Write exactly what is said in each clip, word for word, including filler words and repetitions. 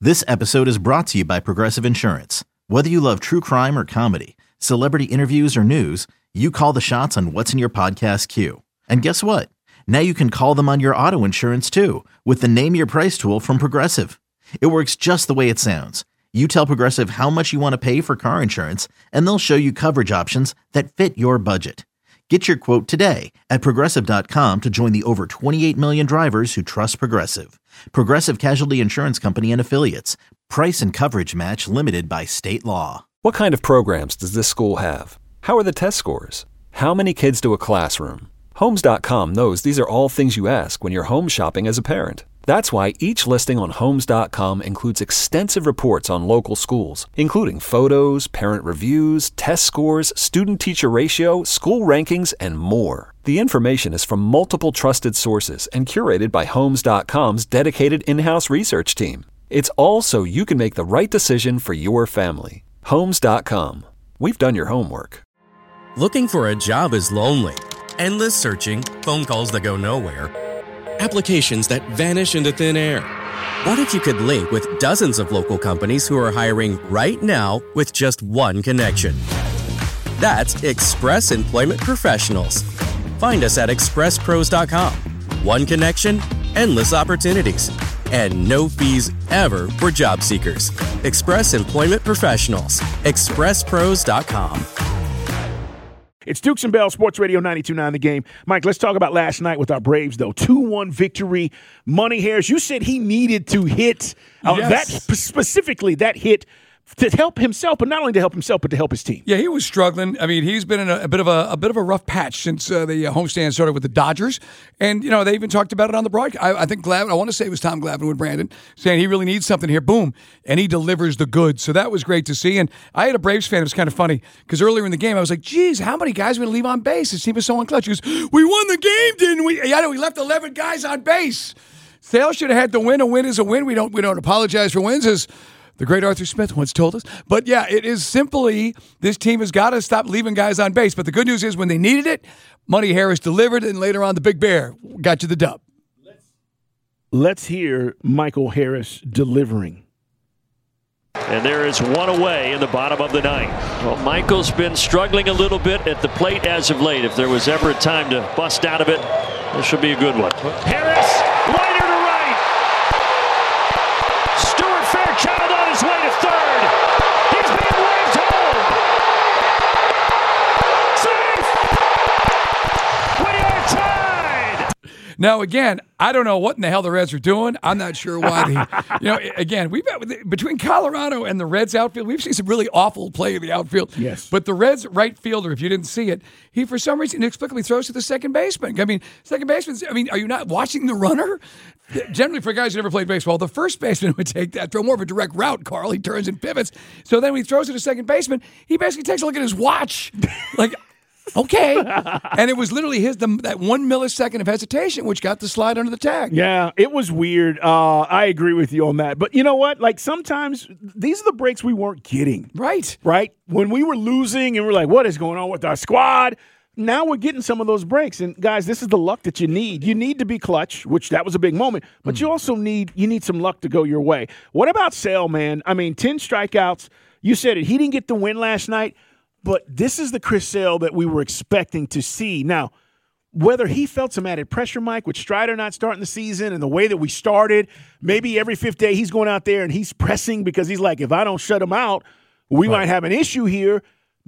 This episode is brought to you by Progressive Insurance. Whether you love true crime or comedy, celebrity interviews or news, you call the shots on what's in your podcast queue. And guess what? Now you can call them on your auto insurance too with the Name Your Price tool from Progressive. It works just the way it sounds. You tell Progressive how much you want to pay for car insurance, and they'll show you coverage options that fit your budget. Get your quote today at Progressive dot com to join the over twenty-eight million drivers who trust Progressive. Progressive Casualty Insurance Company and Affiliates. Price and coverage match limited by state law. What kind of programs does this school have? How are the test scores? How many kids to a classroom? Homes dot com knows these are all things you ask when you're home shopping as a parent. That's why each listing on Homes dot com includes extensive reports on local schools, including photos, parent reviews, test scores, student-teacher ratio, school rankings, and more. The information is from multiple trusted sources and curated by Homes dot com's dedicated in-house research team. It's all so you can make the right decision for your family. Homes dot com. We've done your homework. Looking for a job is lonely. Endless searching, phone calls that go nowhere, applications that vanish into thin air. What if you could link with dozens of local companies who are hiring right now with just one connection? That's Express Employment Professionals. Find us at express pros dot com. One connection, endless opportunities, and no fees ever for job seekers. Express Employment Professionals. express pros dot com. It's Dukes and Bell, Sports Radio ninety-two point nine The Game. Mike, let's talk about last night with our Braves, though. two one victory. Money Harris, you said he needed to hit uh, yes. that specifically, that hit to help himself, but not only to help himself, but to help his team. Yeah, he was struggling. I mean, he's been in a, a bit of a, a bit of a rough patch since uh, the uh, homestand started with the Dodgers, and you know they even talked about it on the broadcast. I, I think Glavine, I want to say it was Tom Glavine with Brandon saying he really needs something here. Boom, and he delivers the goods. So that was great to see. And I had a Braves fan. It was kind of funny because earlier in the game I was like, "Geez, how many guys are going to leave on base?" His team was so unclutch. He goes, "We won the game, didn't we? Yeah, we left eleven guys on base. Sale should have had the win. A win is a win. We don't we don't apologize for wins." As the great Arthur Smith once told us. But, yeah, it is simply this team has got to stop leaving guys on base. But the good news is when they needed it, Money Harris delivered, and later on the Big Bear got you the dub. Let's hear Michael Harris delivering. And there is one away in the bottom of the ninth. Well, Michael's been struggling a little bit at the plate as of late. If there was ever a time to bust out of it, this should be a good one. Harris, liner to right. Stuart Fairchild on his way to third. He's being waved home. Safe. We are tied. Now, again, I don't know what in the hell the Reds are doing. I'm not sure why. They, you know, again, we've between Colorado and the Reds outfield, we've seen some really awful play in the outfield. Yes. But the Reds right fielder, if you didn't see it, he for some reason inexplicably throws to the second baseman. I mean, second baseman. I mean, are you not watching the runner? Generally, for guys who never played baseball, the first baseman would take that, throw more of a direct route. Carl, he turns and pivots. So then when he throws to the second baseman, he basically takes a look at his watch, like. Okay. And it was literally his the, that one millisecond of hesitation which got the slide under the tag. Yeah, it was weird. Uh, I agree with you on that. But you know what? Like sometimes these are the breaks we weren't getting. Right. Right? When we were losing and we're like, what is going on with our squad? Now we're getting some of those breaks. And guys, this is the luck that you need. You need to be clutch, which that was a big moment, but mm. you also need you need some luck to go your way. What about Sale, man? I mean, ten strikeouts. You said it. He didn't get the win last night. But this is the Chris Sale that we were expecting to see. Now, whether he felt some added pressure, Mike, with Strider not starting the season and the way that we started, maybe every fifth day he's going out there and he's pressing because he's like, if I don't shut him out, we right. might have an issue here.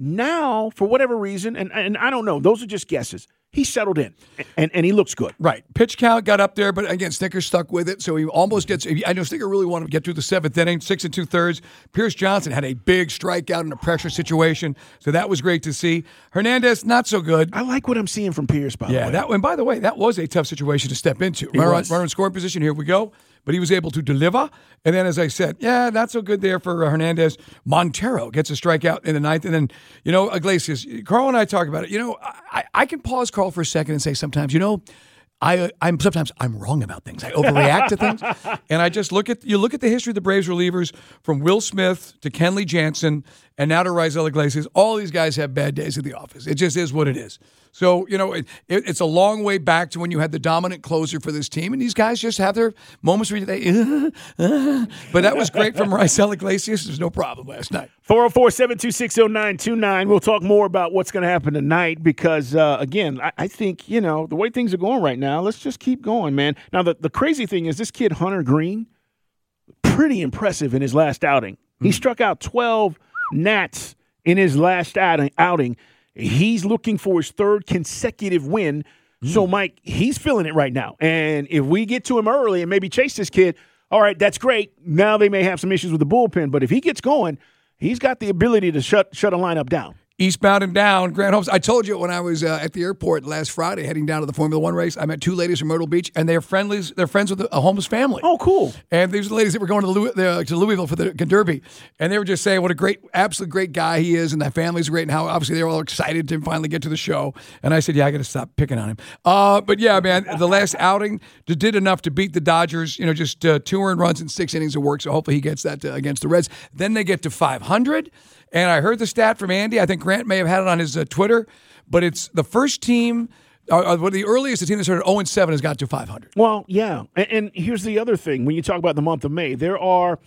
Now, for whatever reason, and, and I don't know, those are just guesses, he settled in, and, and he looks good. Right. Pitch count got up there, but again, Snicker stuck with it, so he almost gets – I know Snicker really wanted to get through the seventh inning, six and two-thirds. Pierce Johnson had a big strikeout in a pressure situation, so that was great to see. Hernandez, not so good. I like what I'm seeing from Pierce, by yeah, the way. That, and by the way, that was a tough situation to step into. Runner in scoring position, here we go. But he was able to deliver. And then, as I said, yeah, not so good there for uh, Hernandez. Montero gets a strikeout in the ninth. And then, you know, Iglesias, Carl and I talk about it. You know, I, I can pause Carl for a second and say sometimes, you know, I, I'm sometimes I'm wrong about things. I overreact to things. And I just look at, you look at the history of the Braves relievers from Will Smith to Kenley Jansen and now to Raisel Iglesias. All these guys have bad days at the office. It just is what it is. So, you know, it, it, it's a long way back to when you had the dominant closer for this team. And these guys just have their moments where they, uh, uh, but that was great from Raisel Iglesias. There's no problem last night. four oh four, seven two six, oh nine two nine. We'll talk more about what's going to happen tonight because, uh, again, I, I think, you know, the way things are going right now, let's just keep going, man. Now, the, the crazy thing is this kid, Hunter Green, pretty impressive in his last outing. He mm. struck out twelve Nats in his last outing. He's looking for his third consecutive win. Mm. So, Mike, he's feeling it right now. And if we get to him early and maybe chase this kid, all right, that's great. Now they may have some issues with the bullpen. But if he gets going, he's got the ability to shut shut a lineup down. Eastbound and down, Grant Holmes. I told you when I was uh, at the airport last Friday heading down to the Formula One race, I met two ladies from Myrtle Beach, and they're friendlies. They're friends with a homeless family. Oh, cool. And these are the ladies that were going to, Louis, uh, to Louisville for the Derby, and they were just saying what a great, absolute great guy he is, and that family's great, and how obviously they were all excited to finally get to the show. And I said, yeah, I got to stop picking on him. Uh, but yeah, man, the last outing did enough to beat the Dodgers, you know, just uh, two earned runs in six innings of work, so hopefully he gets that uh, against the Reds. Then they get to five hundred. And I heard the stat from Andy. I think Grant may have had it on his uh, Twitter, but it's the first team, uh, the earliest the team that started oh and seven has got to five hundred. Well, yeah. And, and here's the other thing. When you talk about the month of May, there are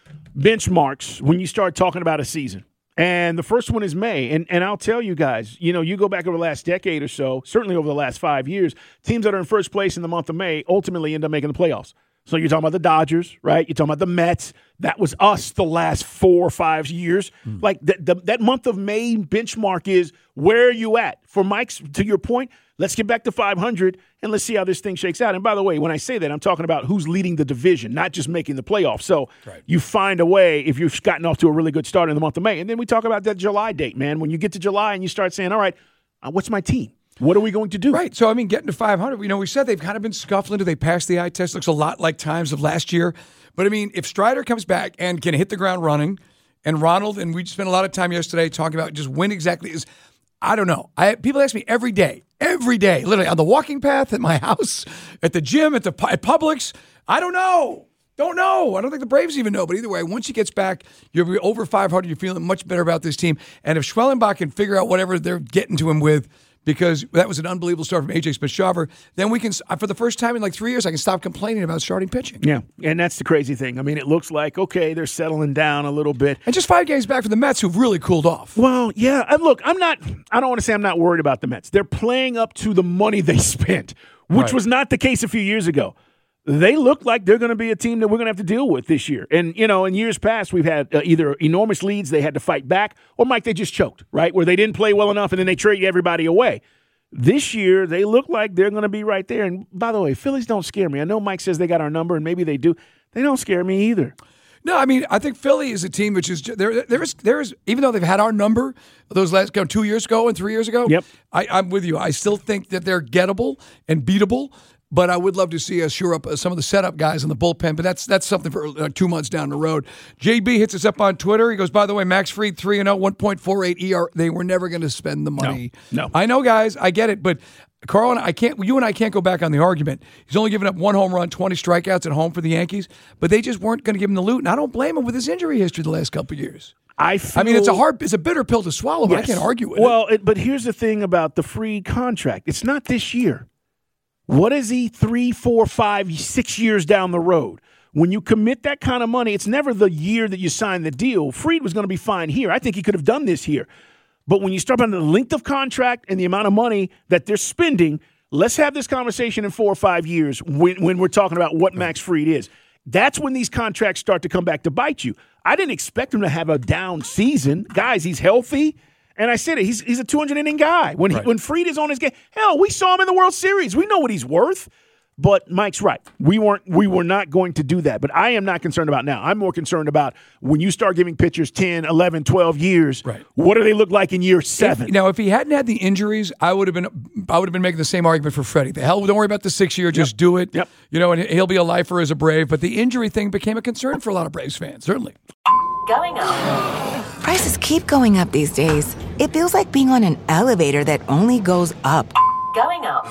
benchmarks when you start talking about a season. And the first one is May. And and I'll tell you guys, you know, you go back over the last decade or so, certainly over the last five years, teams that are in first place in the month of May ultimately end up making the playoffs. So you're talking about the Dodgers, right? You're talking about the Mets. That was us the last four or five years. Mm. Like the, the, that month of May benchmark is where are you at? For Mike's, to your point, let's get back to five hundred and let's see how this thing shakes out. And by the way, when I say that, I'm talking about who's leading the division, not just making the playoffs. So right. you find a way if you've gotten off to a really good start in the month of May. And then we talk about that July date, man. When you get to July and you start saying, all right, uh, what's my team? What are we going to do? Right. So, I mean, getting to five hundred, you know, we said they've kind of been scuffling. Do they pass the eye test? Looks a lot like times of last year. But, I mean, if Strider comes back and can hit the ground running, and Ronald, and we spent a lot of time yesterday talking about just when exactly is, I don't know. I People ask me every day, every day, literally on the walking path, at my house, at the gym, at the at Publix. I don't know. Don't know. I don't think the Braves even know. But either way, once he gets back, you'll be over five hundred. You're feeling much better about this team. And if Schwellenbach can figure out whatever they're getting to him with, because that was an unbelievable start from A J Smith-Shawver, then we can, for the first time in like three years, I can stop complaining about starting pitching. Yeah, and that's the crazy thing. I mean, it looks like, okay, they're settling down a little bit. And just five games back for the Mets, who've really cooled off. Well, yeah, and look, I'm not, I don't want to say I'm not worried about the Mets. They're playing up to the money they spent, which right. was not the case a few years ago. They look like they're going to be a team that we're going to have to deal with this year. And, you know, in years past, we've had uh, either enormous leads they had to fight back, or, Mike, they just choked, right, where they didn't play well enough and then they trade everybody away. This year, they look like they're going to be right there. And, by the way, Phillies don't scare me. I know Mike says they got our number, and maybe they do. They don't scare me either. No, I mean, I think Philly is a team which is there. There is, there is, even though they've had our number those last you know, two years ago and three years ago. Yep, I, I'm with you. I still think that they're gettable and beatable. But I would love to see us shore up some of the setup guys in the bullpen. But that's that's something for uh, two months down the road. J B hits us up on Twitter. He goes, by the way, Max Fried three and oh, one point four eight E R. They were never going to spend the money. No, no. I know, guys. I get it, but. Carl and I can't. You and I can't go back on the argument. He's only given up one home run, twenty strikeouts at home for the Yankees, but they just weren't going to give him the loot. And I don't blame him with his injury history the last couple of years. I, feel, I mean, it's a hard, it's a bitter pill to swallow, but yes. I can't argue with well, it. Well, but here's the thing about the free contract. It's not this year. What is he three, four, five, six years down the road? When you commit that kind of money, it's never the year that you sign the deal. Fried was going to be fine here. I think he could have done this here. But when you start on the length of contract and the amount of money that they're spending, let's have this conversation in four or five years when, when we're talking about what Max Fried is. That's when these contracts start to come back to bite you. I didn't expect him to have a down season. Guys, he's healthy. And I said it, he's he's a two hundred inning guy. When right. he, when Fried is on his game, hell, we saw him in the World Series. We know what he's worth. But Mike's right. We weren't we were not going to do that. But I am not concerned about now. I'm more concerned about when you start giving pitchers ten, eleven, twelve years, right. what do they look like in year seven? If, now, if he hadn't had the injuries, I would have been I would have been making the same argument for Freddie. The hell, don't worry about the six year, just yep. do it. Yep. You know, and he'll be a lifer as a Brave. But the injury thing became a concern for a lot of Braves fans, certainly. Going up. Prices keep going up these days. It feels like being on an elevator that only goes up. Going up.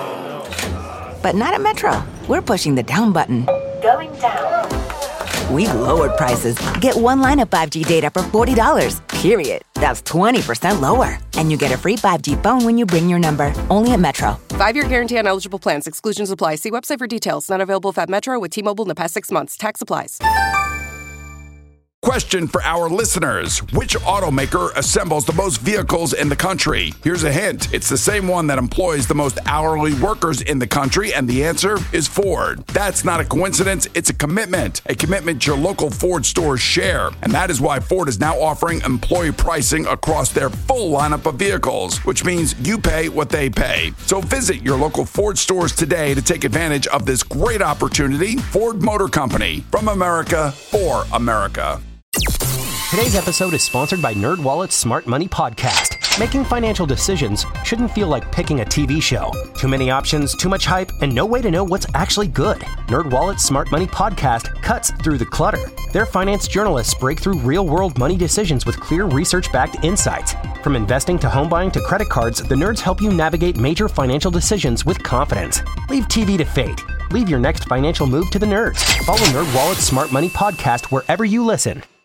But not at Metro. We're pushing the down button. Going down. We've lowered prices. Get one line of five G data for forty dollars. period. That's twenty percent lower. And you get a free five G phone when you bring your number. Only at Metro. Five-year guarantee on eligible plans. Exclusions apply. See website for details. Not available at Metro with T-Mobile in the past six months. Tax applies. Question for our listeners. Which automaker assembles the most vehicles in the country? Here's a hint. It's the same one that employs the most hourly workers in the country, and the answer is Ford. That's not a coincidence. It's a commitment. A commitment your local Ford stores share. And that is why Ford is now offering employee pricing across their full lineup of vehicles, which means you pay what they pay. So visit your local Ford stores today to take advantage of this great opportunity. Ford Motor Company. From America, for America. Today's episode is sponsored by NerdWallet's Smart Money Podcast. Making financial decisions shouldn't feel like picking a T V show. Too many options, too much hype, and no way to know what's actually good. NerdWallet's Smart Money Podcast cuts through the clutter. Their finance journalists break through real-world money decisions with clear research-backed insights. From investing to home buying to credit cards, the nerds help you navigate major financial decisions with confidence. Leave T V to fate. Leave your next financial move to the nerds. Follow NerdWallet's Smart Money Podcast wherever you listen.